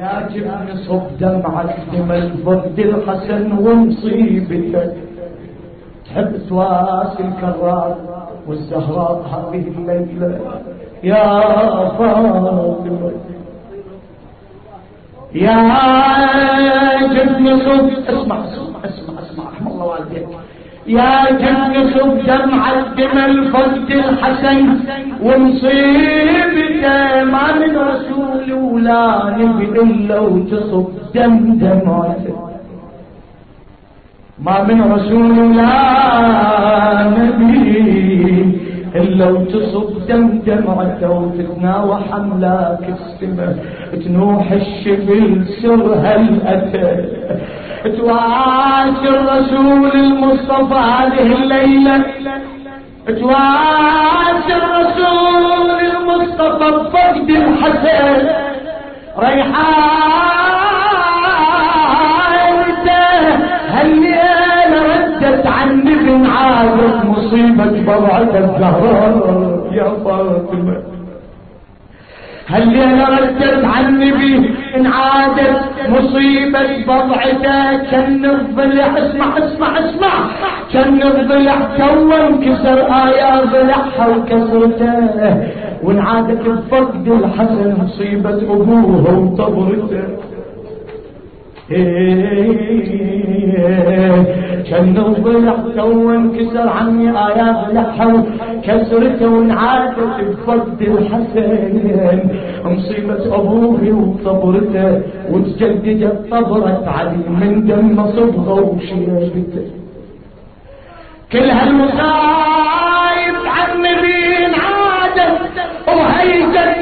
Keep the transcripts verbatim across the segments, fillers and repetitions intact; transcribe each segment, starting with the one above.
يا جبن صب دمعة دمى الفقد الحسن ومصيبته، تحب تواسي الكرار والزهراء هذه الليلة يا فاطمة. يا جبن صب اسمع اسمع اسمع اسمع رحم الله والديك. يا جبن صب دمعة دمى الفقد الحسن ومصيبته، ما من رسول ولا نبي إلا وتصب دم دمعته، ما من رسول ولا نبي إلا وتصب دم دمعته، وتتناوى حملاك السماء تنوح الشبل سرها الأتى، تواسي الرسول المصطفى هذه الليلة، تواسي الرسول المصطفى بفقد الحسن ريحانته، هالليلة ردت عن ابن عادت مصيبة بضعة الزهراء يا فاطمة، هالليلة ردت عن النبي انعادت مصيبة بضعته، كان الضلع اسمع اسمع اسمع كان الضلع تو انكسر آيا ضلعها وكسرته، وانعادت بفقد الحسن مصيبة ابوها وطبرته، كان الضلع تو انكسر عني آيا ضلعها وكسرته، وانعادت بفقد الحسن مصيبة أبوه وطبرته، وتجددت طبرة علي من دم صبغه وشيبته، كل هالمصايب عن نبي انعادت وهيجت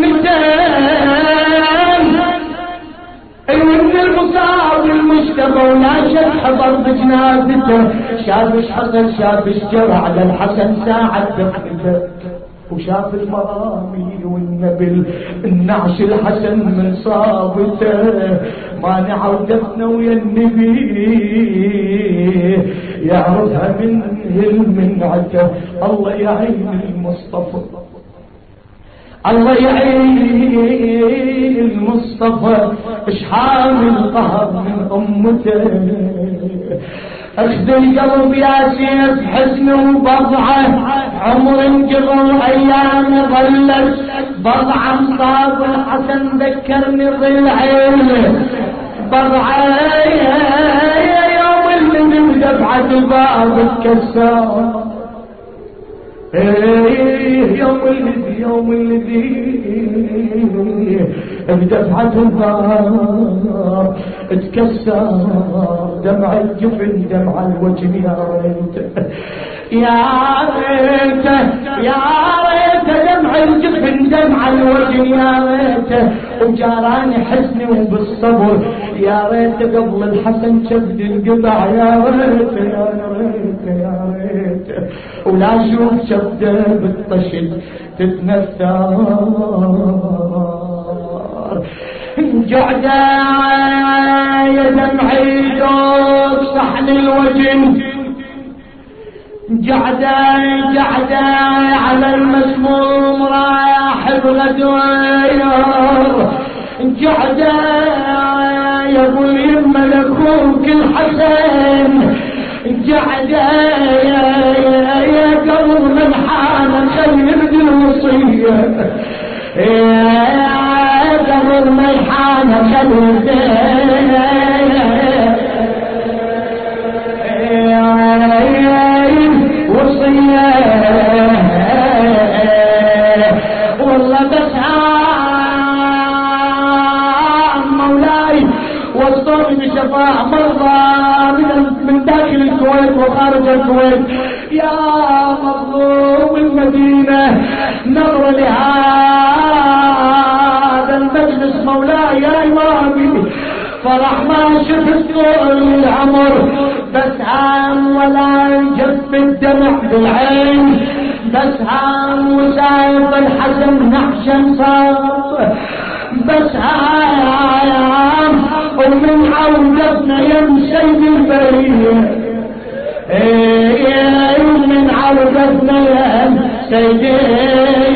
والنسان، وان المصاب المجتمع ولا شك حضر بجنازته، شافش حصل شافش جرى على الحسن ساعة دفنته، وشاف المرامي والنبل النعش الحسن من صابته، مانع ودفنه ويا النبي يعرفها من المنعته، الله يعين المصطفى الله يعين المصطفى، اش حامل قهر من امته، اخذ القلب يا سيف حزن وبضعه، عمر انقضوا ايام ظلت بضعه، مصاب الحسن ذكرني ضلعين بضعه، يوم اللي بدفعه الباب اتكسر، يوم الذي يوم الذي بدفعة الباب اتكسر، دمع الجفن دمع الوجه يا ريت يا ريت يا ريت دمع الجفن دمع الوجه يا ريت، وجاراني حزني وبالصبر يا ريت قبل الحسن شد القطع يا ريت يا ريت يا ريت، ولا شوف شبده بالطشد تتنثر، قعدة يا دمعي دوق صحن الوجن، قعدة قعدة على المسموم رايح بغدوير، قعدة يا ابو اليمة لأخوك الحسن، قعدة يا قلب من حاله خلي يبدي الوصية، يا قلب من حاله خلي يبدي وصية، والله بس مولاي وصوني بشفاء مرضى من من داخل الكويت وخارج الكويت، يا مظلوم المدينة نظر لهذا المجلس مولاي يا إمامي، فرح ما شفت طول العمر بس هام ولا يجف الدمع بالعين، بس هام وسايف الحزن نحشا صار، بس هام ومن عودتنا يمشي بالبرية، من عودتنا يا سيدي